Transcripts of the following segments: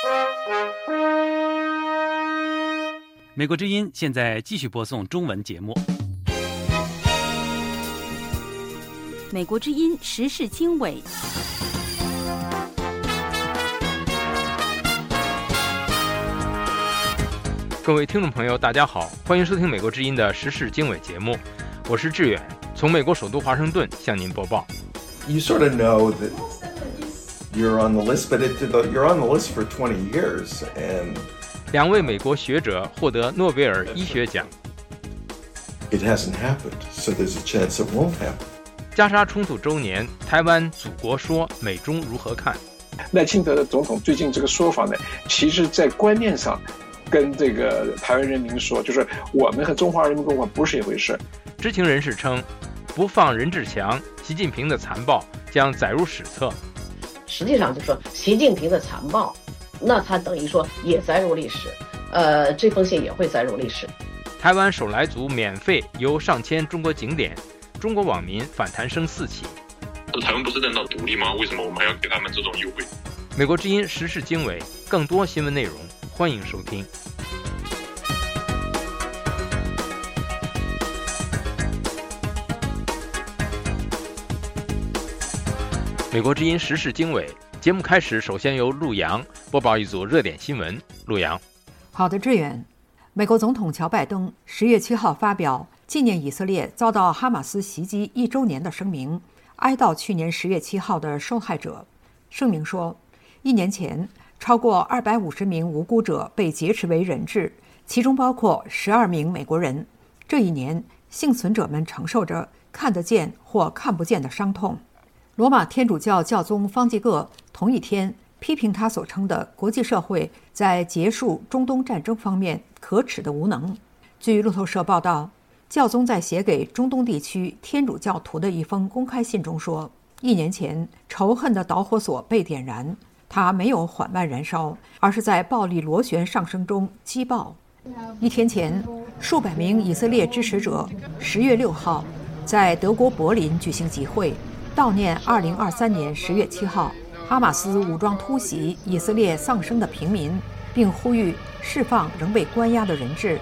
美国之音现在继续播送中文节目。 美国之音时事经纬。 各位听众朋友，大家好，欢迎收听美国之音的时事经纬节目，我是志远，从美国首都华盛顿向您播报。 You sort of know that you're on the list, but you're on the list for 20 years, and 两位美国学者获得诺贝尔医学奖。 It hasn't happened, so there's a chance it won't happen. 加沙冲突周年，台湾祖国说，美中如何看？ 赖清德总统最近这个说法呢，其实在观念上跟这个台湾人民说，就是我们和中华人民共和国不是一回事。 知情人士称，不放任志强，习近平的残暴将载入史册。 实际上就说习近平的残暴，那他等于说也载入历史，这封信也会载入历史。 台湾首来族免费游上千中国景点，中国网民反弹声四起。 台湾不是在闹独立吗？为什么我们还要给他们这种优惠？ 美国之音时事经纬，更多新闻内容，欢迎收听。美国之音时事经纬节目开始，首先由陆洋播报一组热点新闻。陆洋， 好的，志远。美国总统乔拜登10月7号发表纪念以色列遭到哈马斯袭击1周年的声明，哀悼去年10月7号的受害者。声明说，1年前超过250名无辜者被劫持为人质，其中包括12名美国人。这一年，幸存者们承受着看得见或看不见的伤痛。罗马天主教教宗方济各同一天批评他所称的国际社会在结束中东战争方面可耻的无能。据路透社报道，教宗在写给中东地区天主教徒的一封公开信中说，1年前仇恨的导火索被点燃，它没有缓慢燃烧，而是在暴力螺旋上升中激爆。1天前，数百名以色列支持者10月6号在德国柏林举行集会，悼念2023年10月7号哈马斯武装突袭以色列丧生的平民，并呼吁释放仍被关押的人质。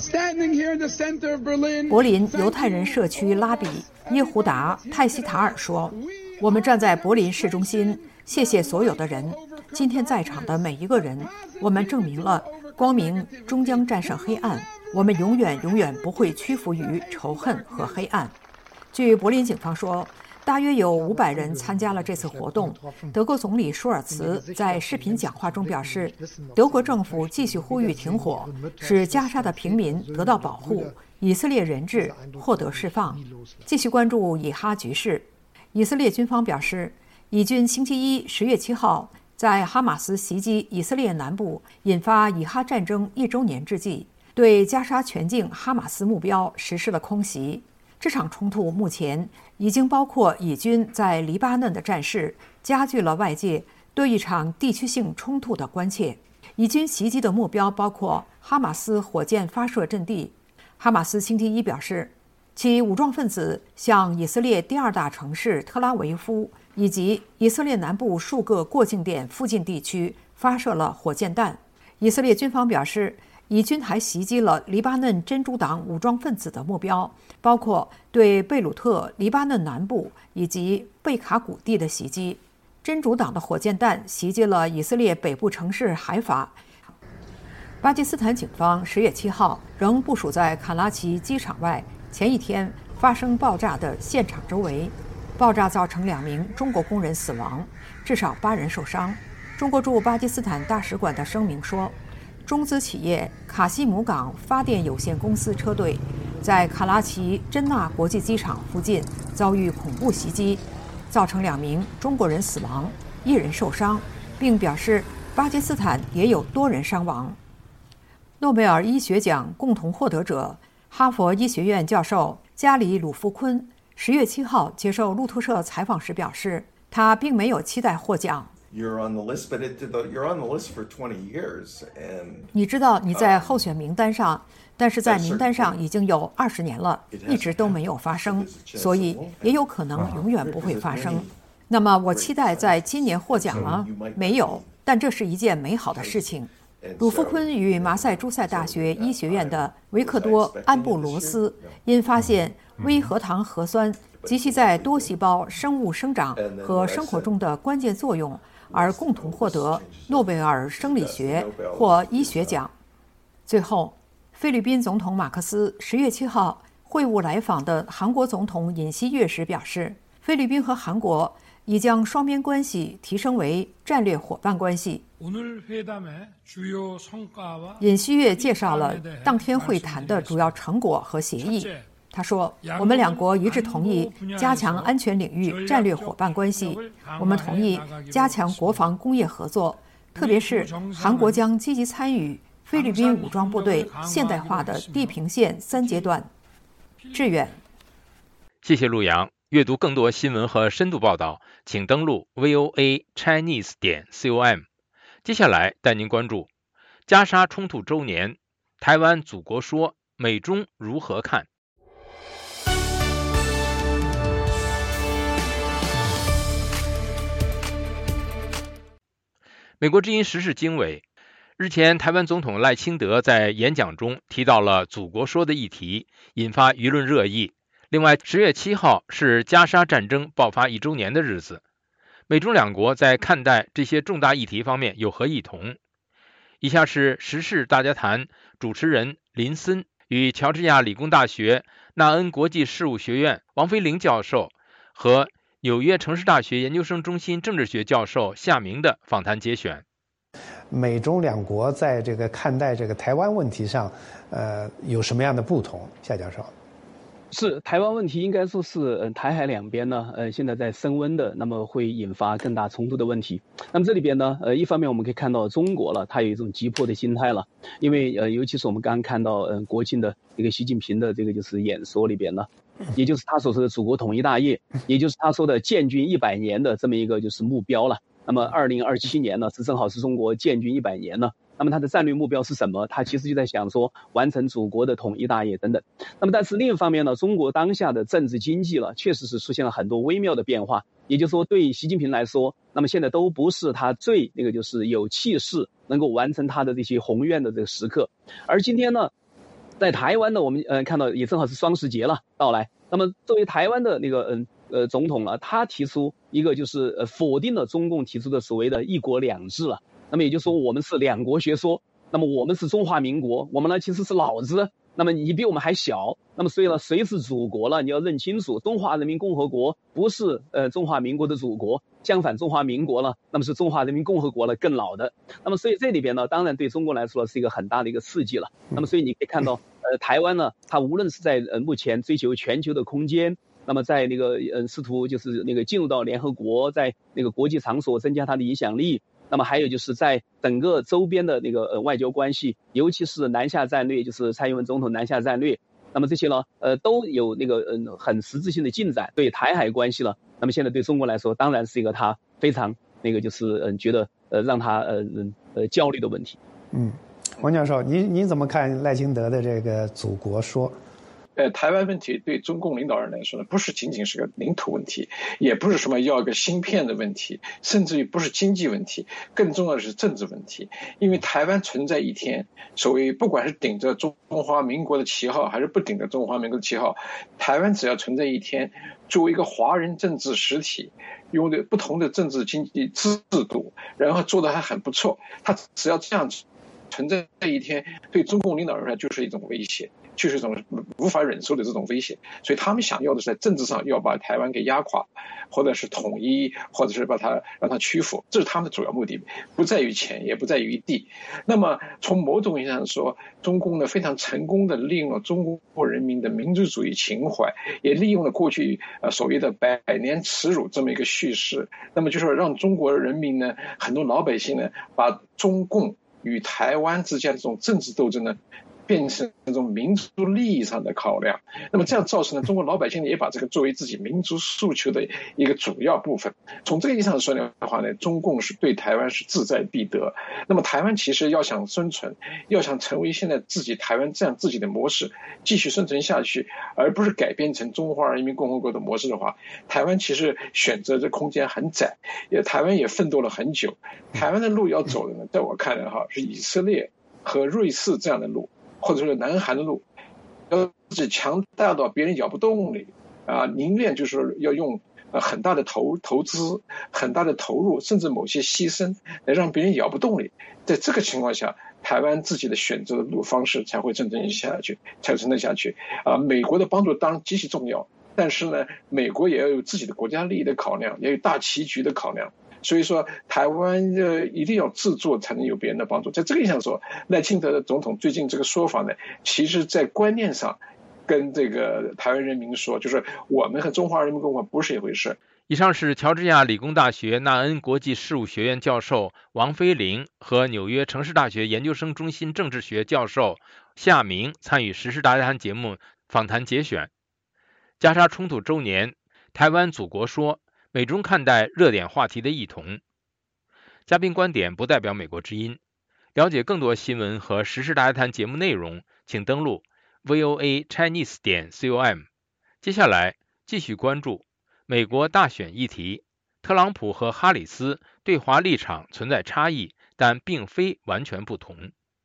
柏林犹太人社区拉比耶胡达·泰西塔尔说，我们站在柏林市中心，谢谢所有的人，今天在场的每一个人，我们证明了光明终将战胜黑暗，我们永远不会屈服于仇恨和黑暗。据柏林警方说，大约有500人参加了这次活动。德国总理舒尔茨在视频讲话中表示，德国政府继续呼吁停火，使加沙的平民得到保护，以色列人质获得释放，继续关注以哈局势。以色列军方表示，以军星期一10月7号在哈马斯袭击以色列南部，引发以哈战争1周年之际，对加沙全境哈马斯目标实施了空袭。这场冲突目前已经包括以军在黎巴嫩的战事，加剧了外界对一场地区性冲突的关切。以军袭击的目标包括哈马斯火箭发射阵地。哈马斯星期一表示，其武装分子向以色列第2大城市特拉维夫以及以色列南部数个过境点附近地区发射了火箭弹。以色列军方表示，以军还袭击了黎巴嫩真主党武装分子的目标，包括对贝鲁特、黎巴嫩南部以及贝卡谷地的袭击。真主党的火箭弹袭击了以色列北部城市海法。巴基斯坦警方10月7号仍部署在卡拉奇机场外前一天发生爆炸的现场周围。爆炸造成2名中国工人死亡，至少8人受伤。中国驻巴基斯坦大使馆的声明说，中资企业卡西姆港发电有限公司车队在卡拉奇真纳国际机场附近遭遇恐怖袭击，造成2名中国人死亡，1人受伤，并表示巴基斯坦也有多人伤亡。诺贝尔医学奖共同获得者哈佛医学院教授加里·鲁夫昆10月7号接受路透社采访时表示，他并没有期待获奖。你知道你在候选名单上，但是在名单上已经有20年了，一直都没有发生，所以也有可能永远不会发生。 那么我期待在今年获奖吗？没有，但这是一件美好的事情。鲁夫昆与马赛诸塞大学医学院的维克多·安布罗斯因发现微核糖核酸及其在多细胞生物生长和生活中的关键作用而共同获得诺贝尔生理学或医学奖。最后，菲律宾总统马克思10月7号会晤来访的韩国总统尹锡悦时表示，菲律宾和韩国已将双边关系提升为战略伙伴关系。尹锡悦介绍了当天会谈的主要成果和协议。他说，我们两国一致同意加强安全领域战略伙伴关系，我们同意加强国防工业合作，特别是韩国将积极参与菲律宾武装部队现代化的地平线3阶段。志远， 谢谢陆阳。阅读更多新闻和深度报道，请登录 voachinese.com。接下来带您关注加沙冲突周年，台湾祖国说，美中如何看？美国之音时事经纬，日前台湾总统赖清德在演讲中提到了祖国说的议题，引发舆论热议。另外，10月7号是加沙战争爆发1周年的日子，美中两国在看待这些重大议题方面有何异同？以下是时事大家谈主持人林森与乔治亚理工大学纳恩国际事务学院王飞玲教授和纽约城市大学研究生中心政治学教授夏明的访谈节选。 美中两国在这个看待这个台湾问题上，有什么样的不同？夏教授。 是台湾问题应该说是台海两边呢现在在升温的，那么会引发更大冲突的问题。那么这里边呢一方面我们可以看到中国了，它有一种急迫的心态了，因为尤其是我们刚刚看到国庆的一个习近平的这个就是演说里边呢，也就是他所说的祖国统一大业，也就是他说的建军100年的这么一个就是目标了。那么2027年呢是正好是中国建军100年呢，那么它的战略目标是什么？它其实就在想说完成祖国的统一大业等等。那么但是另一方面呢，中国当下的政治经济了确实是出现了很多微妙的变化，也就是说对习近平来说，那么现在都不是他最那个就是有气势能够完成他的这些宏愿的这个时刻。而今天呢在台湾呢我们看到也正好是双十节了到来，那么作为台湾的那个总统了，他提出一个就是否定了中共提出的所谓的一国两制了。那么也就是说我们是两国学说，那么我们是中华民国，我们呢其实是老子，那么你比我们还小，那么所以呢谁是祖国了你要认清楚，中华人民共和国不是中华民国的祖国，相反中华民国呢那么是中华人民共和国了更老的。那么所以这里边呢当然对中国来说是一个很大的一个刺激了。那么所以你可以看到台湾呢它无论是在目前追求全球的空间，那么在那个试图就是那个进入到联合国，在那个国际场所增加它的影响力，那么还有就是在整个周边的那个外交关系，尤其是南下战略，就是蔡英文总统南下战略，那么这些呢都有那个很实质性的进展。对台海关系了，那么现在对中国来说当然是一个他非常那个就是觉得让他焦虑的问题。 王教授，你怎么看赖清德的这个祖国说？ 台湾问题对中共领导人来说呢，不是仅仅是个领土问题，也不是什么要个芯片的问题，甚至于不是经济问题，更重要的是政治问题。因为台湾存在一天，所谓不管是顶着中华民国的旗号，还是不顶着中华民国的旗号，台湾只要存在一天，作为一个华人政治实体，用的不同的政治经济制度，然后做得还很不错，他只要这样存在一天，对中共领导人就是一种威胁，就是一种无法忍受的这种威胁。所以他们想要的是在政治上要把台湾给压垮，或者是统一，或者是让它屈服，这是他们的主要目的，不在于钱，也不在于地。那么从某种意义上说，中共呢非常成功的利用了中国人民的民族主义情怀，也利用了过去所谓的百年耻辱这么一个叙事，那么就是让中国人民呢很多老百姓呢把中共与台湾之间的这种政治斗争呢变成一种民族利益上的考量。那么这样造成了中国老百姓也把这个作为自己民族诉求的一个主要部分。从这个意义上说的话呢，中共是对台湾是志在必得。那么台湾其实要想生存，要想成为现在自己台湾这样自己的模式继续生存下去，而不是改变成中华人民共和国的模式的话，台湾其实选择的空间很窄，台湾也奋斗了很久。台湾的路要走的呢，在我看来是以色列和瑞士这样的路，或者说南韩的路，要是强大到别人咬不动你宁愿就是要用很大的投资、很大的投入，甚至某些牺牲，来让别人咬不动你。在这个情况下，台湾自己的选择的路方式才会真正下去，才承担下去。美国的帮助当然极其重要，但是呢，美国也要有自己的国家利益的考量，也有大棋局的考量。所以说，台湾一定要自助才能有别人的帮助。在这个意义上说，赖清德的总统最近这个说法呢，其实在观念上跟这个台湾人民说，就是我们和中华人民共和国不是一回事。 以上是乔治亚理工大学纳恩国际事务学院教授王飞凌和纽约城市大学研究生中心政治学教授夏明参与时事大谈节目访谈节选。加沙冲突周年，台湾祖国说，美中看待热点话题的异同。嘉宾观点不代表美国之音。了解更多新闻和时事大谈节目内容，请登录 voachinese.com。接下来继续关注美国大选议题，特朗普和哈里斯对华立场存在差异，但并非完全不同。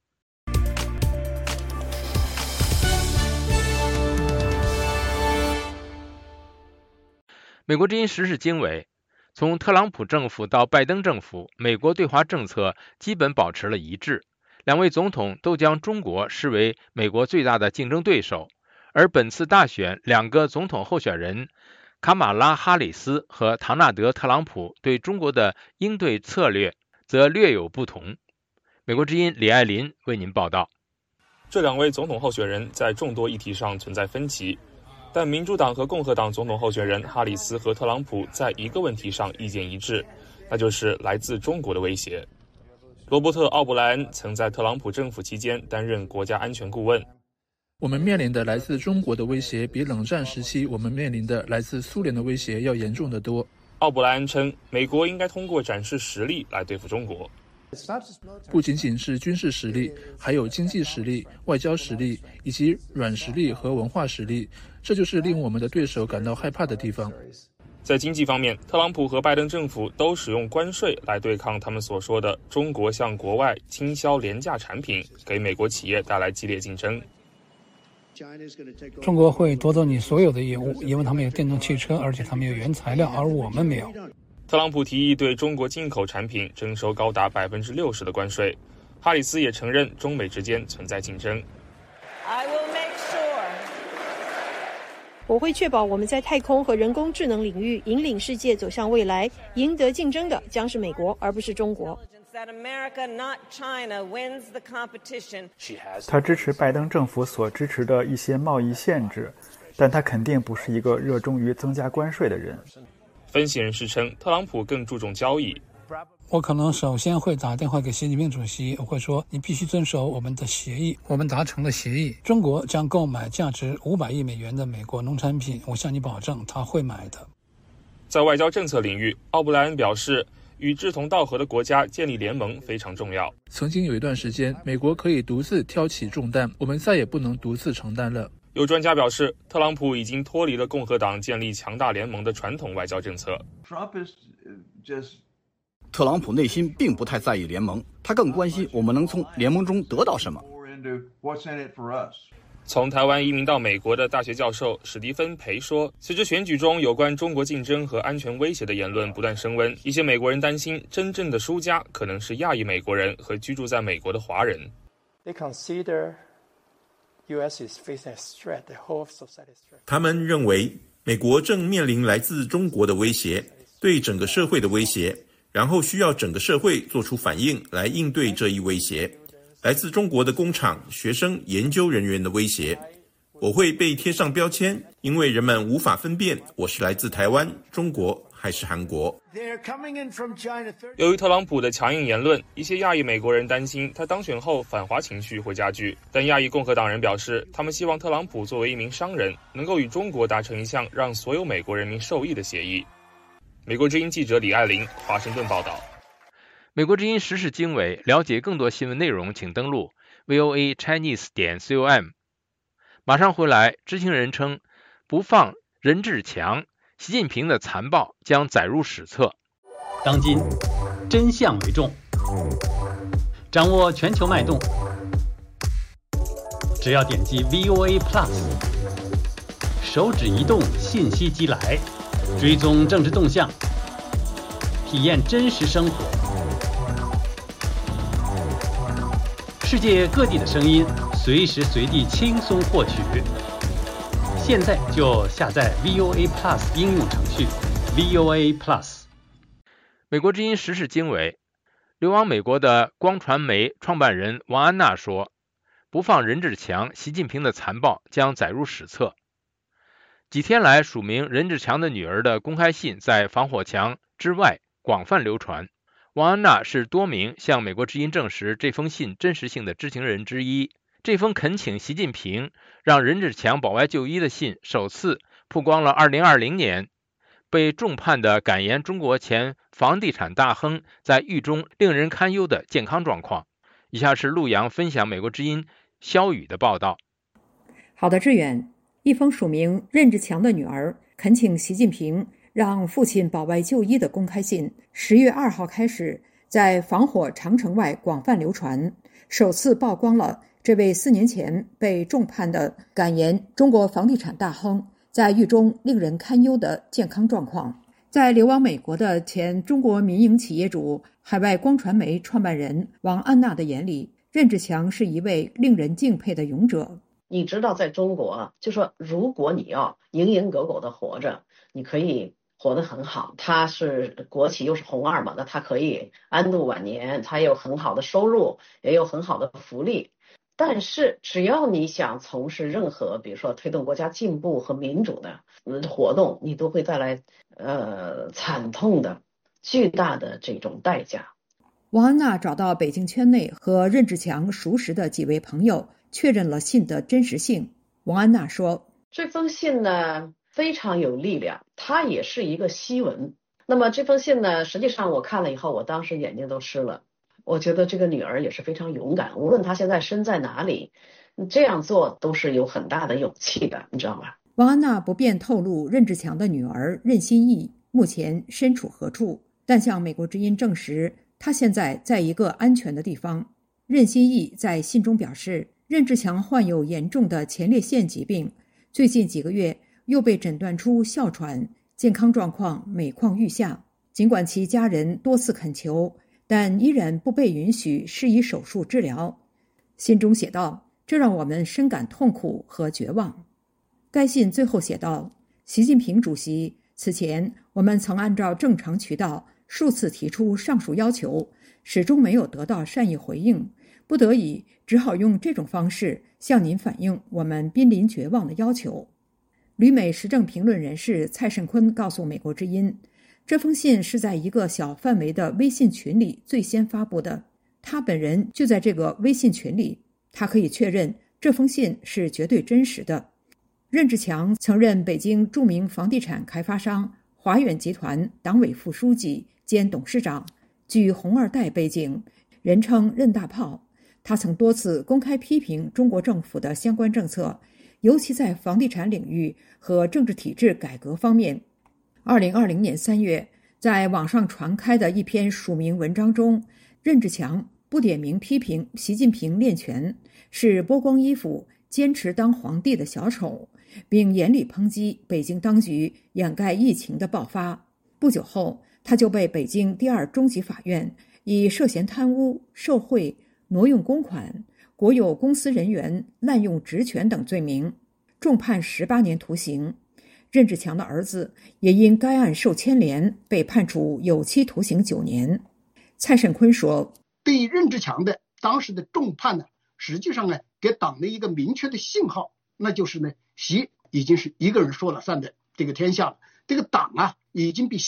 美国之音时事经纬，从特朗普政府到拜登政府，美国对华政策基本保持了一致。两位总统都将中国视为美国最大的竞争对手，而本次大选，两个总统候选人卡马拉·哈里斯和唐纳德·特朗普对中国的应对策略则略有不同。美国之音李爱林为您报道。 这两位总统候选人在众多议题上存在分歧，但民主党和共和党总统候选人哈里斯和特朗普在一个问题上意见一致，那就是来自中国的威胁。罗伯特·奥布莱恩曾在特朗普政府期间担任国家安全顾问。 我们面临的来自中国的威胁比冷战时期我们面临的来自苏联的威胁要严重得多。 奥布莱恩称，美国应该通过展示实力来对付中国。 不仅仅是军事实力，还有经济实力、外交实力以及软实力和文化实力，这就是令我们的对手感到害怕的地方。 在经济方面，特朗普和拜登政府都使用关税来对抗他们所说的中国向国外倾销廉价产品，给美国企业带来激烈竞争。 中国会夺走你所有的业务，因为他们有电动汽车，而且他们有原材料，而我们没有。 特朗普提议对中国进口产品征收高达60%的关税。哈里斯也承认中美之间存在竞争。 我会确保我们在太空和人工智能领域引领世界走向未来，赢得竞争的将是美国，而不是中国。 他支持拜登政府所支持的一些贸易限制，但他肯定不是一个热衷于增加关税的人。 分析人士称，特朗普更注重交易。 我可能首先会打电话给习近平主席，我会说，你必须遵守我们的协议，我们达成了协议，中国将购买价值500亿美元的美国农产品，我向你保证他会买的。 在外交政策领域，奥布莱恩表示，与志同道合的国家建立联盟非常重要。 曾经有一段时间，美国可以独自挑起重担，我们再也不能独自承担了。 有专家表示，特朗普已经脱离了共和党建立强大联盟的传统外交政策。 特朗普内心并不太在意联盟，他更关心我们能从联盟中得到什么。 从台湾移民到美国的大学教授史蒂芬·培说，随着选举中有关中国竞争和安全威胁的言论不断升温，一些美国人担心真正的输家可能是亚裔美国人和居住在美国的华人。 他们认为美国正面临来自中国的威胁，对整个社会的威胁，然后需要整个社会做出反应来应对这一威胁。来自中国的工厂、学生、研究人员的威胁，我会被贴上标签，因为人们无法分辨我是来自台湾、中国还是韩国？ 由于特朗普的强硬言论，一些亚裔美国人担心他当选后反华情绪会加剧。但亚裔共和党人表示，他们希望特朗普作为一名商人，能够与中国达成一项让所有美国人民受益的协议。美国之音记者李爱玲，华盛顿报道。 美国之音时事经纬，了解更多新闻内容，请登录 voachinese.com。马上回来，知情人称，不放任志强，习近平的残暴将载入史册。 当今真相为重，掌握全球脉动，只要点击 VOA Plus， 手指移动，信息即来，追踪政治动向，体验真实生活，世界各地的声音，随时随地轻松获取。现在就下载 VOA Plus 应用程序 VOA Plus。 美国之音时事经纬，流亡美国的光传媒创办人王安娜说，不放任志强，习近平的残暴将载入史册。几天来，署名任志强的女儿的公开信在防火墙之外广泛流传。王安娜是多名向美国之音证实这封信真实性的知情人之一。这封恳请习近平让任志强保外就医的信首次曝光了2020年被重判的感言中国前房地产大亨在狱中令人堪忧的健康状况。以下是陆洋分享美国之音肖宇的报道。 好的，志远，一封署名任志强的女儿恳请习近平让父亲保外就医的公开信10月2号开始在防火长城外广泛流传，首次曝光了这位4年前被重判的感言中国房地产大亨在狱中令人堪忧的健康状况。在流亡美国的前中国民营企业主、海外光传媒创办人王安娜的眼里，任志强是一位令人敬佩的勇者。 你知道在中国，就说如果你要蝇营狗苟的活着，你可以活得很好，他是国企又是红二嘛，那他可以安度晚年，他有很好的收入，也有很好的福利。但是只要你想从事任何比如说推动国家进步和民主的活动，你都会带来惨痛的巨大的这种代价。 王安娜找到北京圈内和任志强熟识的几位朋友，确认了信的真实性。王安娜说， 这封信呢非常有力量，它也是一个檄文。那么这封信呢，实际上我看了以后，我当时眼睛都湿了。我觉得这个女儿也是非常勇敢，无论她现在身在哪里，这样做都是有很大的勇气的，你知道吗？ 王安娜不便透露任志强的女儿任心义目前身处何处，但向美国之音证实，她现在在一个安全的地方。任心义在信中表示，任志强患有严重的前列腺疾病，最近几个月又被诊断出哮喘，健康状况每况愈下。尽管其家人多次恳求，但依然不被允许施以手术治疗。信中写道，这让我们深感痛苦和绝望。该信最后写道，习近平主席，此前我们曾按照正常渠道数次提出上述要求，始终没有得到善意回应，不得已只好用这种方式向您反映我们濒临绝望的要求。旅美时政评论人士蔡慎坤告诉美国之音，这封信是在一个小范围的微信群里最先发布的，他本人就在这个微信群里，他可以确认这封信是绝对真实的。任志强曾任北京著名房地产开发商华远集团党委副书记兼董事长，具红二代背景，人称任大炮。他曾多次公开批评中国政府的相关政策，尤其在房地产领域和政治体制改革方面。2020年3月，在网上传开的一篇署名文章中，任志强不点名批评习近平练权，是剥光衣服坚持当皇帝的小丑，并严厉抨击北京当局掩盖疫情的爆发。不久后，他就被北京第2中级法院以涉嫌贪污、受贿、挪用公款、国有公司人员滥用职权等罪名，重判18年徒刑。任志强的儿子也因该案受牵连，被判处有期徒刑9年。蔡慎坤说， 对任志强的当时的重判呢，实际上呢给党的一个明确的信号，那就是呢习已经是一个人说了算的这个天下了，这个党啊已经比习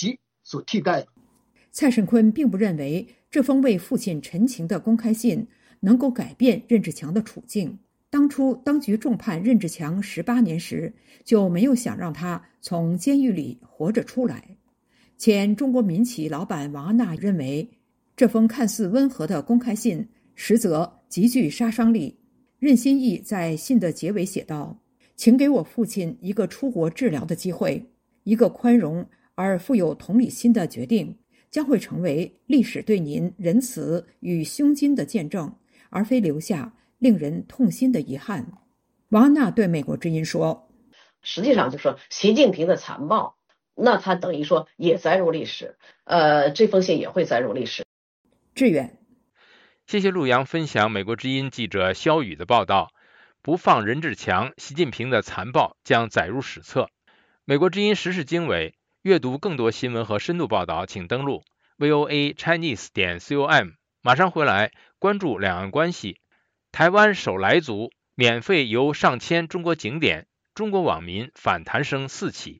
所替代。 蔡胜坤并不认为这封为父亲陈情的公开信能够改变任志强的处境。当初当局重判任志强18年时，就没有想让他从监狱里活着出来。前中国民企老板王安娜认为，这封看似温和的公开信实则极具杀伤力。任心义在信的结尾写道：请给我父亲一个出国治疗的机会，一个宽容而富有同理心的决定将会成为历史对您仁慈与胸襟的见证，而非留下令人痛心的遗憾。王安娜对美国之音说， 实际上就说习近平的残暴，那他等于说也载入历史，这封信也会载入历史。 志远， 谢谢陆阳分享美国之音记者肖宇的报道。不放任志强，习近平的残暴将载入史册。美国之音时事经纬，阅读更多新闻和深度报道，请登录 voachinese.com。马上回来关注两岸关系。台湾首来族免费游上千中国景点，中国网民反弹声四起。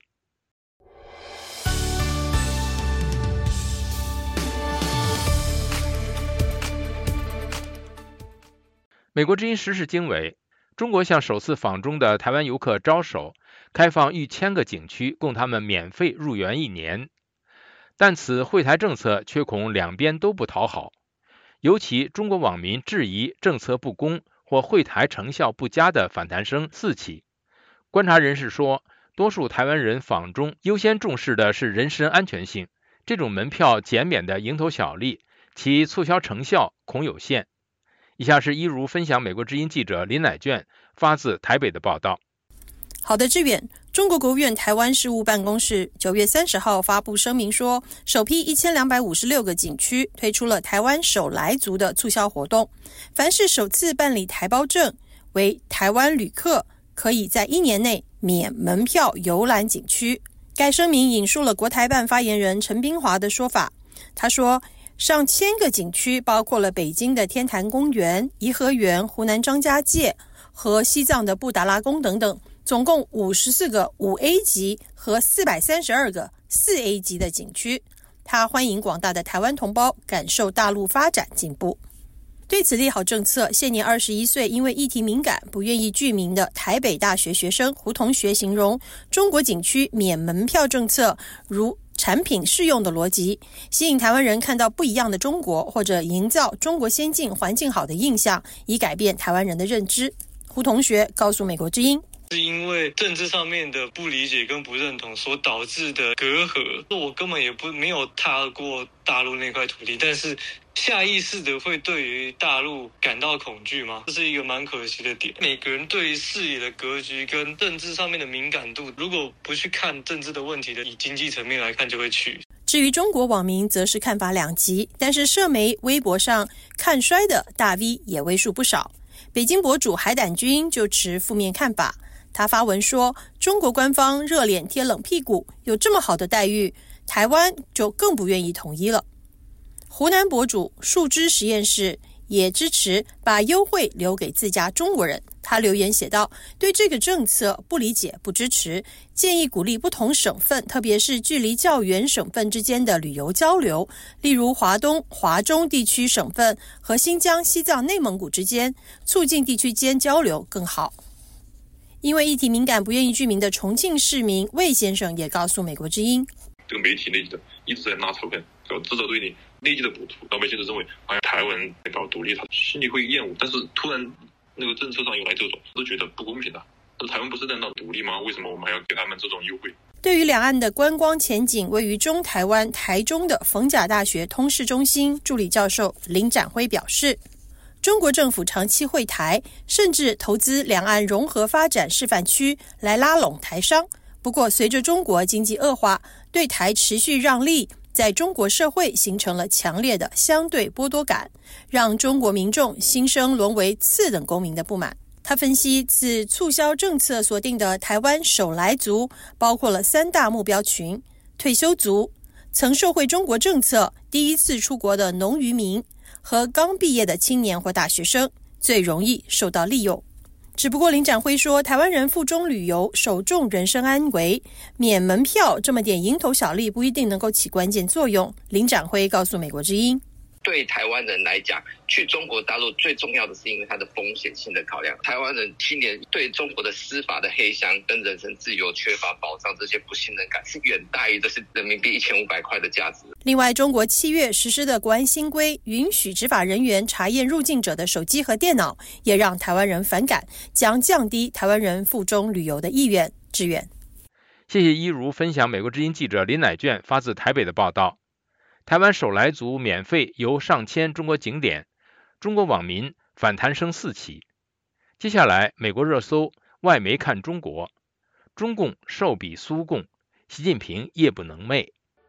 美国之音时事经纬，中国向首次访中的台湾游客招手，开放1000个景区供他们免费入园1年。但此惠台政策却恐两边都不讨好，尤其中国网民质疑政策不公或惠台成效不佳的反弹声四起。观察人士说，多数台湾人访中优先重视的是人身安全性，这种门票减免的蝇头小利，其促销成效恐有限。以下是一如分享美国之音记者林乃卷发自台北的报道。 好的，志远。中国国务院台湾事务办公室9月30号发布声明说，首批1256个景区推出了台湾首来族的促销活动，凡是首次办理台胞证为台湾旅客，可以在1年内免门票游览景区。该声明引述了国台办发言人陈彬华的说法，他说，上千个景区包括了北京的天坛公园、颐和园、湖南张家界和西藏的布达拉宫等等，总共54个5A 级和432个4A 级的景区。他欢迎广大的台湾同胞感受大陆发展进步。对此利好政策，现年21岁，因为议题敏感不愿意具名的台北大学学生胡同学形容，中国景区免门票政策如产品适用的逻辑，吸引台湾人看到不一样的中国，或者营造中国先进环境好的印象，以改变台湾人的认知。胡同学告诉美国之音， 是因为政治上面的不理解跟不认同所导致的隔阂。我根本也没有踏过大陆那块土地，但是下意识的会对于大陆感到恐惧吗？这是一个蛮可惜的点。每个人对于视野的格局跟政治上面的敏感度，如果不去看政治的问题的，以经济层面来看就会去。 至于中国网民则是看法两极，但是社媒微博上看衰的大 V 也为数不少。北京博主海胆君就持负面看法，他发文说，中国官方热脸贴冷屁股，有这么好的待遇，台湾就更不愿意统一了。湖南博主树枝实验室也支持把优惠留给自家中国人，他留言写道，对这个政策不理解不支持，建议鼓励不同省份，特别是距离较远省份之间的旅游交流，例如华东、华中地区省份和新疆、西藏、内蒙古之间，促进地区间交流更好。因为议题敏感不愿意具名的重庆市民魏先生也告诉美国之音， 这个媒体内地的一直在拿钞票搞制造对立，内地的补图，老百姓都认为台湾在搞独立，他心里会厌恶，但是突然那个政策上又来这种，都觉得不公平的。台湾不是在闹独立吗？为什么我们还要给他们这种优惠？ 对于两岸的观光前景，位于中台湾台中的逢甲大学通识中心助理教授林展辉表示，中国政府长期惠台，甚至投资两岸融合发展示范区来拉拢台商。不过随着中国经济恶化，对台持续让利，在中国社会形成了强烈的相对剥夺感，让中国民众心生沦为次等公民的不满。他分析，此促销政策锁定的台湾首来族包括了3大目标群：退休族、曾受惠中国政策、第一次出国的农渔民和刚毕业的青年或大学生，最容易受到利用。 只不过林展辉说，台湾人赴中旅游首重人身安危，免门票这么点蝇头小利不一定能够起关键作用。林展辉告诉美国之音， 对台湾人来讲，去中国大陆最重要的是因为它的风险性的考量。台湾人今年对中国的司法的黑箱跟人身自由缺乏保障，这些不信任感是远大于这是人民币1500块的价值。 另外，中国7月实施的国安新规，允许执法人员查验入境者的手机和电脑，也让台湾人反感，将降低台湾人赴中旅游的意愿。志远， 谢谢一如分享美国之音记者林乃卷发自台北的报道。台湾手来族免费游上千中国景点，中国网民反弹声四起。接下来，美国热搜外媒看中国，中共受比苏共，习近平夜不能寐。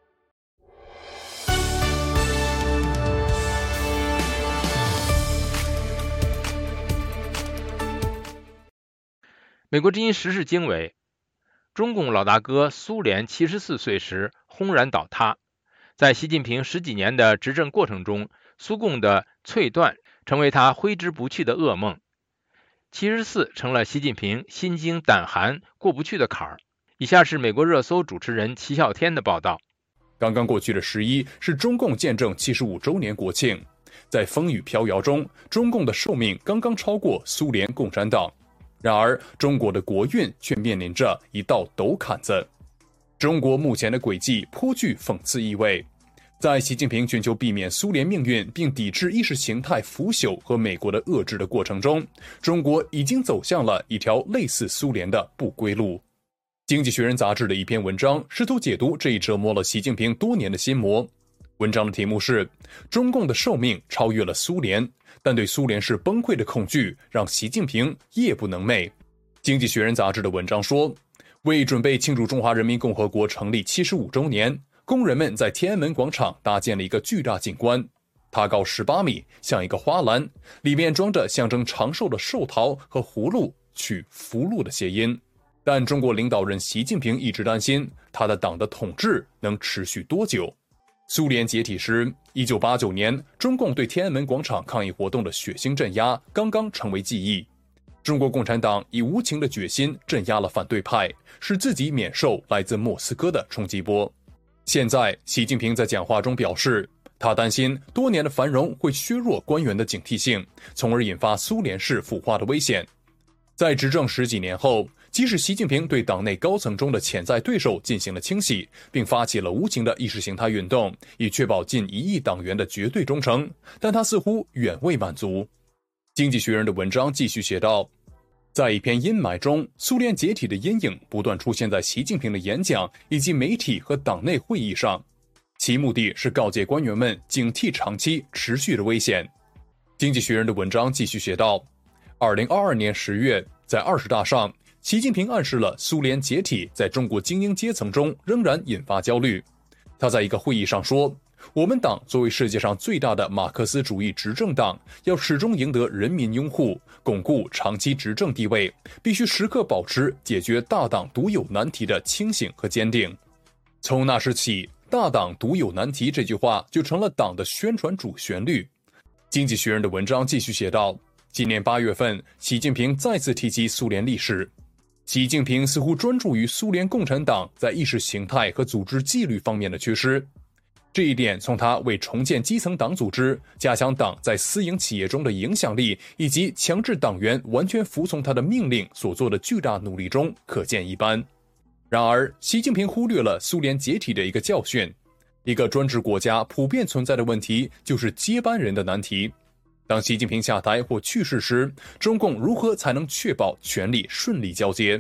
美国之音时事经纬，中共老大哥苏联74岁时轰然倒塌。在习近平10几年的执政过程中，苏共的淬断成为他挥之不去的噩梦。74成了习近平心惊胆寒过不去的坎儿。以下是美国热搜主持人齐啸天的报道。 刚刚过去的11是中共建政75周年国庆，在风雨飘摇中，中共的寿命刚刚超过苏联共产党。然而，中国的国运却面临着一道陡坎子。中国目前的轨迹颇具讽刺意味。在习近平寻求避免苏联命运并抵制意识形态腐朽和美国的遏制的过程中，中国已经走向了一条类似苏联的不归路。经济学人杂志的一篇文章试图解读这一折磨了习近平多年的心魔。文章的题目是中共的寿命超越了苏联，但对苏联式崩溃的恐惧让习近平夜不能寐。经济学人杂志的文章说，为准备庆祝中华人民共和国成立75周年，工人们在天安门广场搭建了一个巨大景观，它高18米，像一个花篮，里面装着象征长寿的寿桃和葫芦，取福禄的谐音。但中国领导人习近平一直担心他的党的统治能持续多久。苏联解体时，1989年，中共对天安门广场抗议活动的血腥镇压刚刚成为记忆。中国共产党以无情的决心镇压了反对派，使自己免受来自莫斯科的冲击波。现在，习近平在讲话中表示，他担心多年的繁荣会削弱官员的警惕性，从而引发苏联式腐化的危险。在执政10几年后，即使习近平对党内高层中的潜在对手进行了清洗，并发起了无情的意识形态运动，以确保近1亿党员的绝对忠诚，但他似乎远未满足。经济学人的文章继续写道，在一片阴霾中，苏联解体的阴影不断出现在习近平的演讲以及媒体和党内会议上，其目的是告诫官员们警惕长期持续的危险。经济学人的文章继续写道，2022年10月，在20大上，习近平暗示了苏联解体在中国精英阶层中仍然引发焦虑。他在一个会议上说，我们党作为世界上最大的马克思主义执政党，要始终赢得人民拥护，巩固长期执政地位，必须时刻保持解决大党独有难题的清醒和坚定。从那时起，大党独有难题这句话就成了党的宣传主旋律。经济学人的文章继续写道，今年8月份，习近平再次提及苏联历史。习近平似乎专注于苏联共产党在意识形态和组织纪律方面的缺失。这一点从他为重建基层党组织、加强党在私营企业中的影响力，以及强制党员完全服从他的命令所做的巨大努力中可见一斑。然而，习近平忽略了苏联解体的一个教训。一个专制国家普遍存在的问题就是接班人的难题。当习近平下台或去世时，中共如何才能确保权力顺利交接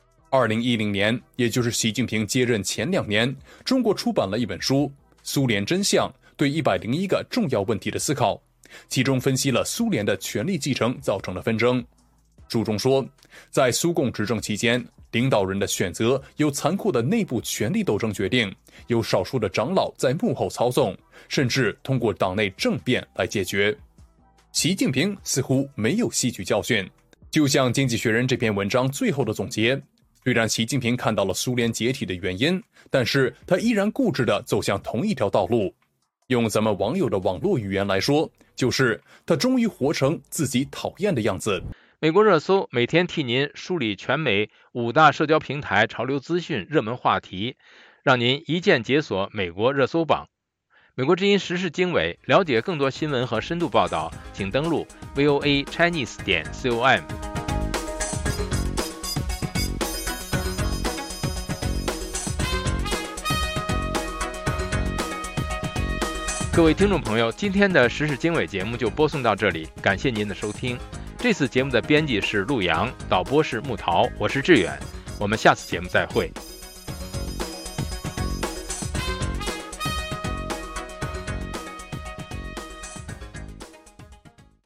？2010年，也就是习近平接任前2年，中国出版了一本书《苏联真相：对101个重要问题的思考》，其中分析了苏联的权力继承造成的纷争。书中说，在苏共执政期间，领导人的选择由残酷的内部权力斗争决定，由少数的长老在幕后操纵，甚至通过党内政变来解决。习近平似乎没有吸取教训，就像《经济学人》这篇文章最后的总结，虽然习近平看到了苏联解体的原因，但是他依然固执地走向同一条道路。用咱们网友的网络语言来说，就是他终于活成自己讨厌的样子。 美国热搜每天替您梳理全美5大社交平台潮流资讯、热门话题，让您一键解锁美国热搜榜。美国之音时事经纬，了解更多新闻和深度报道，请登录 voachinese.com。各位听众朋友，今天的时事经纬节目就播送到这里，感谢您的收听。这次节目的编辑是陆阳，导播是木桃，我是志远，我们下次节目再会。